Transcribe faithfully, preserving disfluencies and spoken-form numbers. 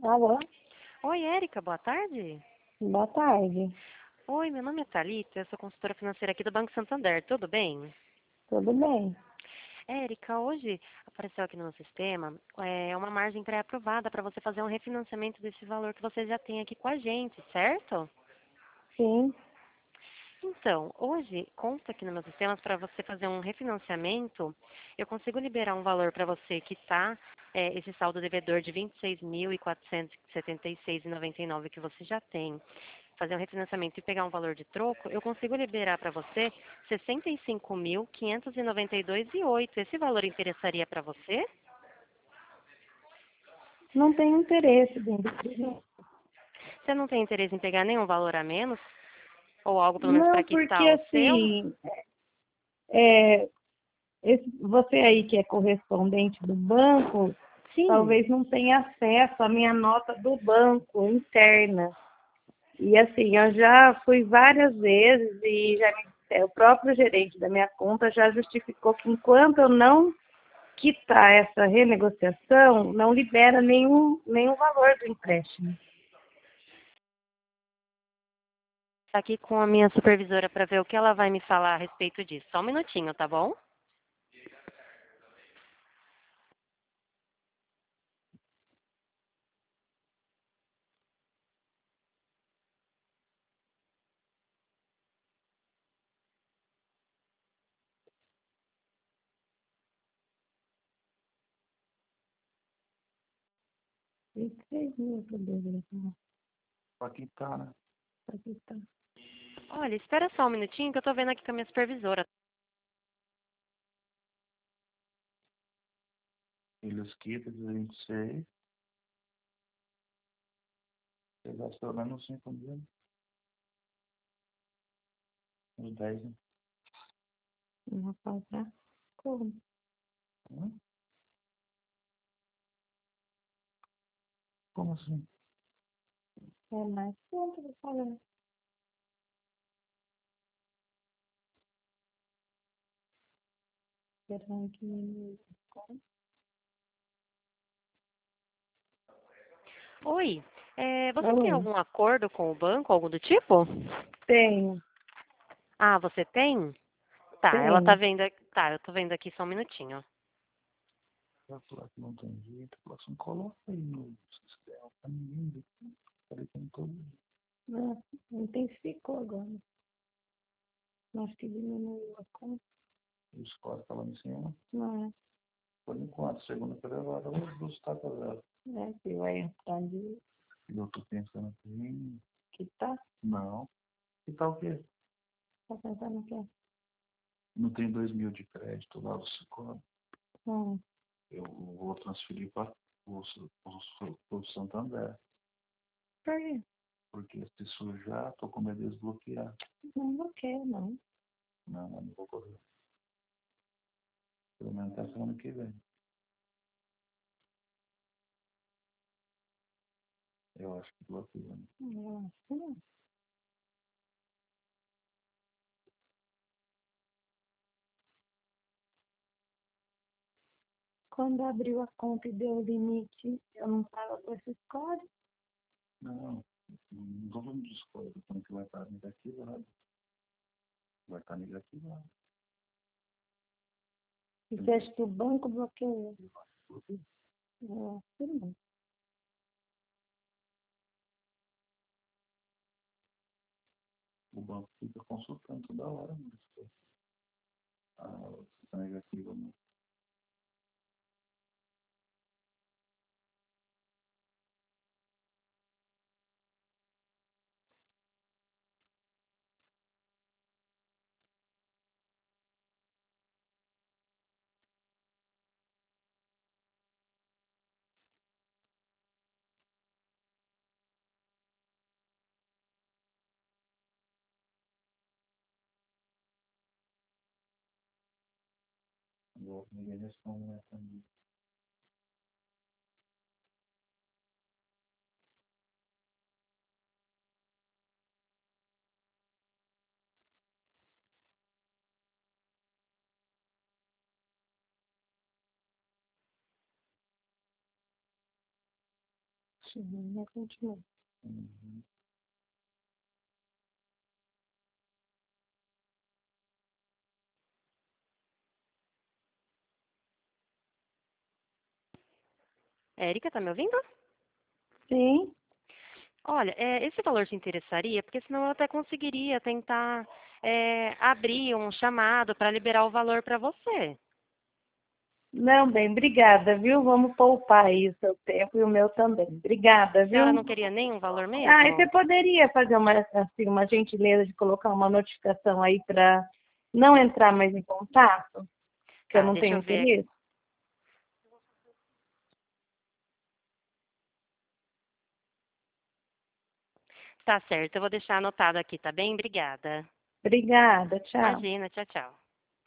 Alô? Oi, Érica, boa tarde. Boa tarde. Oi, meu nome é Thalita, eu sou consultora financeira aqui do Banco Santander, tudo bem? Tudo bem? Érica, hoje apareceu aqui no meu sistema é, uma margem pré-aprovada para você fazer um refinanciamento desse valor que você já tem aqui com a gente, certo? Sim. Então, hoje consta aqui no meu sistema para você fazer um refinanciamento, eu consigo liberar um valor para você que está esse saldo devedor de vinte e seis mil quatrocentos e setenta e seis reais e noventa e nove centavos que você já tem, fazer um refinanciamento e pegar um valor de troco, eu consigo liberar para você sessenta e cinco mil quinhentos e noventa e dois reais e oito centavos. Esse valor interessaria para você? Não tenho interesse dentro. Você não tem interesse em pegar nenhum valor a menos? Ou algo pelo menos para Não, porque quitar o seu? assim, é, esse- você aí que é correspondente do banco, Sim. talvez não tenha acesso à minha nota do banco interna. E assim, eu já fui várias vezes e já me- é, o próprio gerente da minha conta já justificou que enquanto eu não quitar essa renegociação, não libera nenhum, nenhum valor do empréstimo. Aqui com a minha supervisora para ver o que ela vai me falar a respeito disso. Só um minutinho, tá bom? vinte e seis mil para dever. Aqui tá, né? Aqui tá. Olha, espera só um minutinho que eu tô vendo aqui com a minha supervisora. Eles quitam de vinte e seis. Você gastou menos cinco mil. Uns dez, né? Não vou pagar. Como? Hum? Como assim? É mais quanto eu vou pagar? Esperando que me... Oi, é, você tem Alô? algum acordo com o banco, algo do tipo? Tenho, Ah, você tem? Tá, ela tá tenho. vendo. aqui- Tá, eu tô vendo aqui só um minutinho. Eu falar que não tem jeito. Eu falo assim, coloca aí no sistema pra ninguém ver. Falei, tem todo. Não, intensificou agora. Acho que diminuiu a conta. O score tá lá em cima. Não é. Por enquanto, segunda-feira agora, os dos tá zero. É, que vai entrar de... E eu tô pensando assim, Que tá? não. E tal o quê? Tá pensando que é? Não tem dois mil de crédito lá do Sicor. Não. Eu vou transferir para o Santander. Por quê? Porque se sujar, tô com medo de desbloquear. Não, não quero, não. Não, não, não vou correr. Pelo menos até semana que vem. Eu acho que bloqueia. Né? Eu acho que não. Quando abriu a conta e deu o limite, eu não estava com esse score. Não, não estou falando de escolha. Estou falando que vai estar negativado. Vai estar negativado. E você acha que o banco bloqueou? Bloqueia. Eu acho que não. O banco fica consultando toda hora. Mas ah, se está negativa, não. Agora ninguém responde, né? Também. Sim, continua. Uhum. Érica, tá me ouvindo? Sim. Olha, é, esse valor te interessaria? Porque senão eu até conseguiria tentar é, abrir um chamado para liberar o valor para você. Não, bem, obrigada, viu? Vamos poupar aí o seu tempo e o meu também. Obrigada, A senhora não viu? queria nenhum valor Ah, e você mesmo? poderia fazer uma, assim, uma gentileza de colocar uma notificação aí para não entrar mais em contato, que eu Tá, não deixa tenho eu ver. interesse? Tá certo, eu vou deixar anotado aqui, tá bem? Obrigada. Obrigada, tchau. Imagina, tchau, tchau.